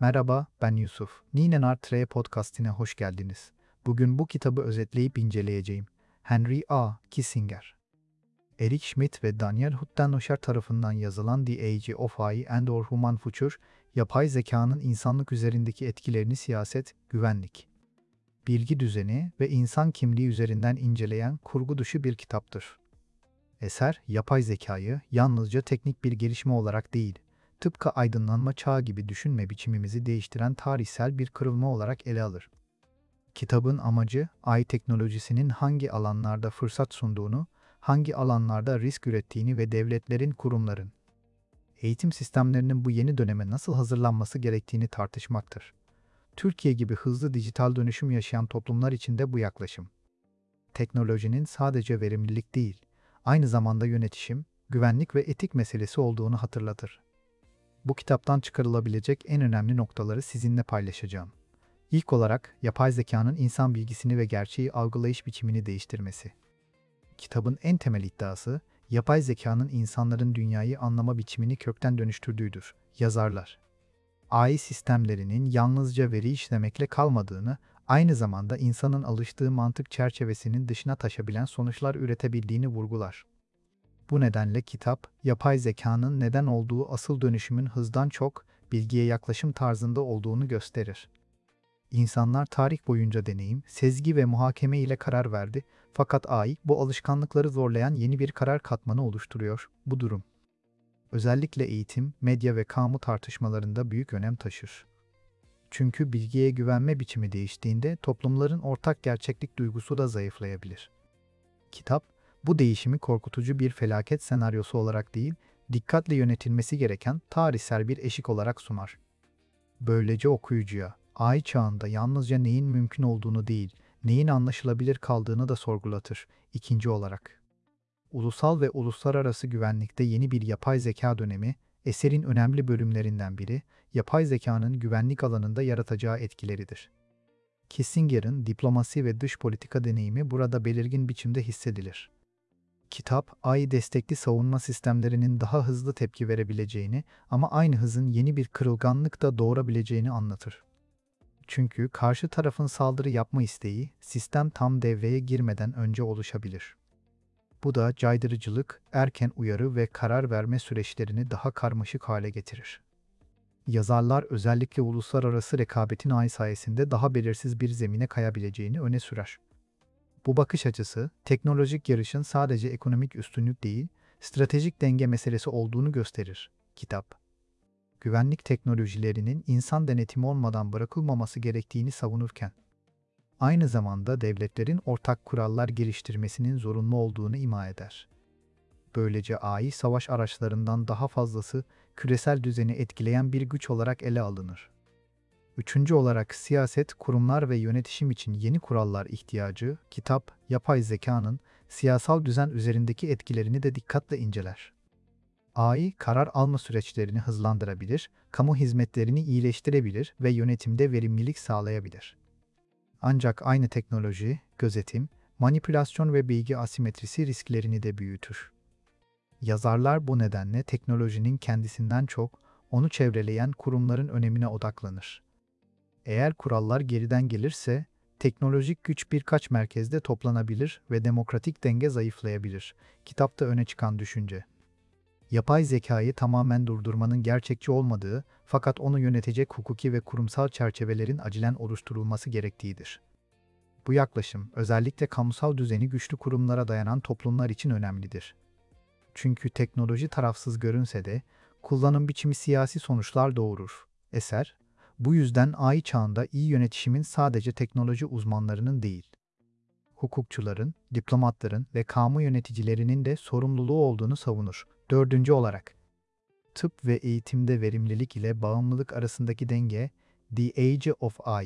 Merhaba, ben Yusuf. Ninen Tre podcastine hoş geldiniz. Bugün bu kitabı özetleyip inceleyeceğim. Henry A. Kissinger. Eric Schmidt ve Daniel Huttenlocher tarafından yazılan The Age of AI and Our Human Future, yapay zekanın insanlık üzerindeki etkilerini siyaset, güvenlik, bilgi düzeni ve insan kimliği üzerinden inceleyen kurgu dışı bir kitaptır. Eser, yapay zekayı yalnızca teknik bir gelişme olarak değil, tıpkı aydınlanma çağı gibi düşünme biçimimizi değiştiren tarihsel bir kırılma olarak ele alır. Kitabın amacı, AI teknolojisinin hangi alanlarda fırsat sunduğunu, hangi alanlarda risk ürettiğini ve devletlerin, kurumların, eğitim sistemlerinin bu yeni döneme nasıl hazırlanması gerektiğini tartışmaktır. Türkiye gibi hızlı dijital dönüşüm yaşayan toplumlar için de bu yaklaşım, teknolojinin sadece verimlilik değil, aynı zamanda yönetişim, güvenlik ve etik meselesi olduğunu hatırlatır. Bu kitaptan çıkarılabilecek en önemli noktaları sizinle paylaşacağım. İlk olarak, yapay zekanın insan bilgisini ve gerçeği algılayış biçimini değiştirmesi. Kitabın en temel iddiası, yapay zekanın insanların dünyayı anlama biçimini kökten dönüştürdüğüdür. Yazarlar, AI sistemlerinin yalnızca veri işlemekle kalmadığını, aynı zamanda insanın alıştığı mantık çerçevesinin dışına taşabilen sonuçlar üretebildiğini vurgular. Bu nedenle kitap, yapay zekanın neden olduğu asıl dönüşümün hızdan çok, bilgiye yaklaşım tarzında olduğunu gösterir. İnsanlar tarih boyunca deneyim, sezgi ve muhakeme ile karar verdi, fakat AI, bu alışkanlıkları zorlayan yeni bir karar katmanı oluşturuyor. Bu durum, özellikle eğitim, medya ve kamu tartışmalarında büyük önem taşır. Çünkü bilgiye güvenme biçimi değiştiğinde toplumların ortak gerçeklik duygusu da zayıflayabilir. Kitap, bu değişimi korkutucu bir felaket senaryosu olarak değil, dikkatle yönetilmesi gereken tarihsel bir eşik olarak sunar. Böylece okuyucuya, AI çağında yalnızca neyin mümkün olduğunu değil, neyin anlaşılabilir kaldığını da sorgulatır. İkinci olarak, ulusal ve uluslararası güvenlikte yeni bir yapay zeka dönemi, eserin önemli bölümlerinden biri, yapay zekanın güvenlik alanında yaratacağı etkileridir. Kissinger'ın diplomasi ve dış politika deneyimi burada belirgin biçimde hissedilir. Kitap, AI destekli savunma sistemlerinin daha hızlı tepki verebileceğini ama aynı hızın yeni bir kırılganlık da doğurabileceğini anlatır. Çünkü karşı tarafın saldırı yapma isteği, sistem tam devreye girmeden önce oluşabilir. Bu da caydırıcılık, erken uyarı ve karar verme süreçlerini daha karmaşık hale getirir. Yazarlar özellikle uluslararası rekabetin AI sayesinde daha belirsiz bir zemine kayabileceğini öne sürer. Bu bakış açısı, teknolojik yarışın sadece ekonomik üstünlük değil, stratejik denge meselesi olduğunu gösterir. Kitap, güvenlik teknolojilerinin insan denetimi olmadan bırakılmaması gerektiğini savunurken, aynı zamanda devletlerin ortak kurallar geliştirmesinin zorunlu olduğunu ima eder. Böylece AI savaş araçlarından daha fazlası küresel düzeni etkileyen bir güç olarak ele alınır. Üçüncü olarak siyaset, kurumlar ve yönetişim için yeni kurallar ihtiyacı, kitap, yapay zekanın siyasal düzen üzerindeki etkilerini de dikkatle inceler. AI, karar alma süreçlerini hızlandırabilir, kamu hizmetlerini iyileştirebilir ve yönetimde verimlilik sağlayabilir. Ancak aynı teknoloji, gözetim, manipülasyon ve bilgi asimetrisi risklerini de büyütür. Yazarlar bu nedenle teknolojinin kendisinden çok, onu çevreleyen kurumların önemine odaklanır. Eğer kurallar geriden gelirse, teknolojik güç birkaç merkezde toplanabilir ve demokratik denge zayıflayabilir. Kitapta öne çıkan düşünce, yapay zekayı tamamen durdurmanın gerçekçi olmadığı, fakat onu yönetecek hukuki ve kurumsal çerçevelerin acilen oluşturulması gerektiğidir. Bu yaklaşım, özellikle kamusal düzeni güçlü kurumlara dayanan toplumlar için önemlidir. Çünkü teknoloji tarafsız görünse de, kullanım biçimi siyasi sonuçlar doğurur. Eser, bu yüzden AI çağında iyi yönetişimin sadece teknoloji uzmanlarının değil, hukukçuların, diplomatların ve kamu yöneticilerinin de sorumluluğu olduğunu savunur. Dördüncü olarak, tıp ve eğitimde verimlilik ile bağımlılık arasındaki denge, The Age of AI,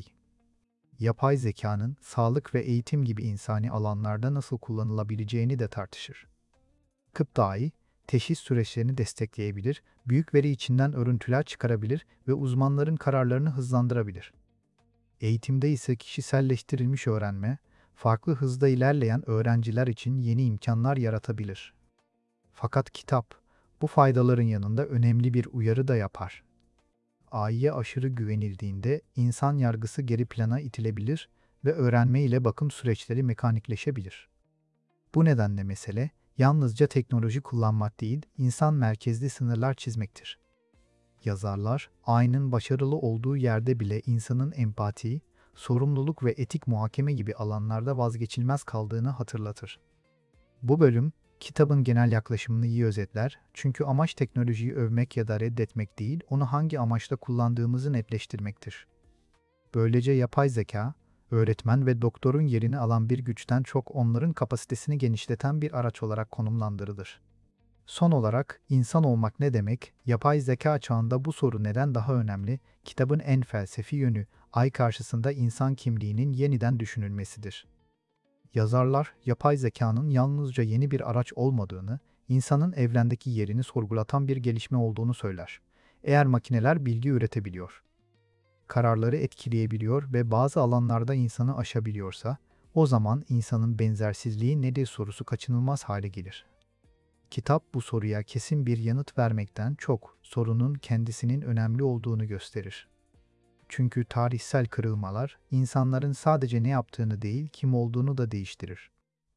yapay zekanın sağlık ve eğitim gibi insani alanlarda nasıl kullanılabileceğini de tartışır. Tıp dahi, teşhis süreçlerini destekleyebilir, büyük veri içinden örüntüler çıkarabilir ve uzmanların kararlarını hızlandırabilir. Eğitimde ise kişiselleştirilmiş öğrenme, farklı hızda ilerleyen öğrenciler için yeni imkanlar yaratabilir. Fakat kitap, bu faydaların yanında önemli bir uyarı da yapar. AI'ye aşırı güvenildiğinde insan yargısı geri plana itilebilir ve öğrenme ile bakım süreçleri mekanikleşebilir. Bu nedenle mesele yalnızca teknoloji kullanmak değil, insan merkezli sınırlar çizmektir. Yazarlar, AI'nın başarılı olduğu yerde bile insanın empati, sorumluluk ve etik muhakeme gibi alanlarda vazgeçilmez kaldığını hatırlatır. Bu bölüm, kitabın genel yaklaşımını iyi özetler çünkü amaç teknolojiyi övmek ya da reddetmek değil, onu hangi amaçla kullandığımızı netleştirmektir. Böylece yapay zeka, öğretmen ve doktorun yerini alan bir güçten çok onların kapasitesini genişleten bir araç olarak konumlandırılır. Son olarak, insan olmak ne demek, yapay zeka çağında bu soru neden daha önemli, kitabın en felsefi yönü, AI karşısında insan kimliğinin yeniden düşünülmesidir. Yazarlar, yapay zekanın yalnızca yeni bir araç olmadığını, insanın evrendeki yerini sorgulatan bir gelişme olduğunu söyler. Eğer makineler bilgi üretebiliyor, kararları etkileyebiliyor ve bazı alanlarda insanı aşabiliyorsa, o zaman insanın benzersizliği nedir sorusu kaçınılmaz hale gelir. Kitap bu soruya kesin bir yanıt vermekten çok, sorunun kendisinin önemli olduğunu gösterir. Çünkü tarihsel kırılmalar, insanların sadece ne yaptığını değil, kim olduğunu da değiştirir.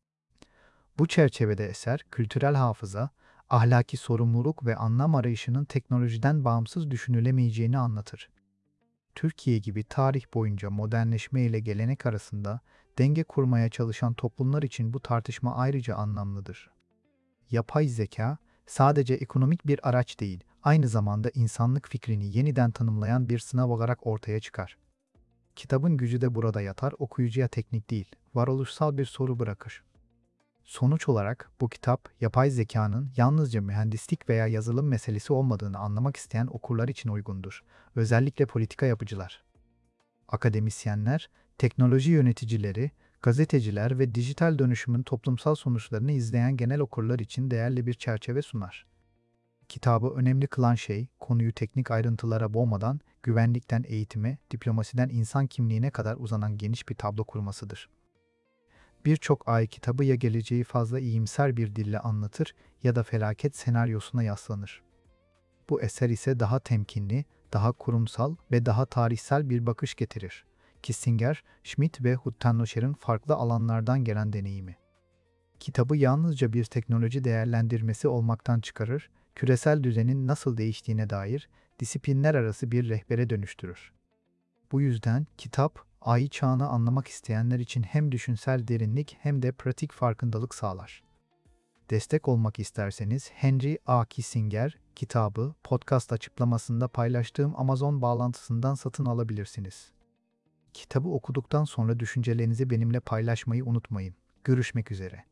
Bu çerçevede eser, kültürel hafıza, ahlaki sorumluluk ve anlam arayışının teknolojiden bağımsız düşünülemeyeceğini anlatır. Türkiye gibi tarih boyunca modernleşme ile gelenek arasında denge kurmaya çalışan toplumlar için bu tartışma ayrıca anlamlıdır. Yapay zeka, sadece ekonomik bir araç değil, aynı zamanda insanlık fikrini yeniden tanımlayan bir sınav olarak ortaya çıkar. Kitabın gücü de burada yatar, okuyucuya teknik değil, varoluşsal bir soru bırakır. Sonuç olarak bu kitap, yapay zekanın yalnızca mühendislik veya yazılım meselesi olmadığını anlamak isteyen okurlar için uygundur. Özellikle politika yapıcılar, akademisyenler, teknoloji yöneticileri, gazeteciler ve dijital dönüşümün toplumsal sonuçlarını izleyen genel okurlar için değerli bir çerçeve sunar. Kitabı önemli kılan şey, konuyu teknik ayrıntılara boğmadan, güvenlikten eğitime, diplomasiden insan kimliğine kadar uzanan geniş bir tablo kurmasıdır. Birçok AI kitabı ya geleceği fazla iyimser bir dille anlatır ya da felaket senaryosuna yaslanır. Bu eser ise daha temkinli, daha kurumsal ve daha tarihsel bir bakış getirir. Kissinger, Schmidt ve Huttenlocher'in farklı alanlardan gelen deneyimi. Kitabı yalnızca bir teknoloji değerlendirmesi olmaktan çıkarır, küresel düzenin nasıl değiştiğine dair disiplinler arası bir rehbere dönüştürür. Bu yüzden kitap, AI çağını anlamak isteyenler için hem düşünsel derinlik hem de pratik farkındalık sağlar. Destek olmak isterseniz Henry A. Kissinger kitabı podcast açıklamasında paylaştığım Amazon bağlantısından satın alabilirsiniz. Kitabı okuduktan sonra düşüncelerinizi benimle paylaşmayı unutmayın. Görüşmek üzere.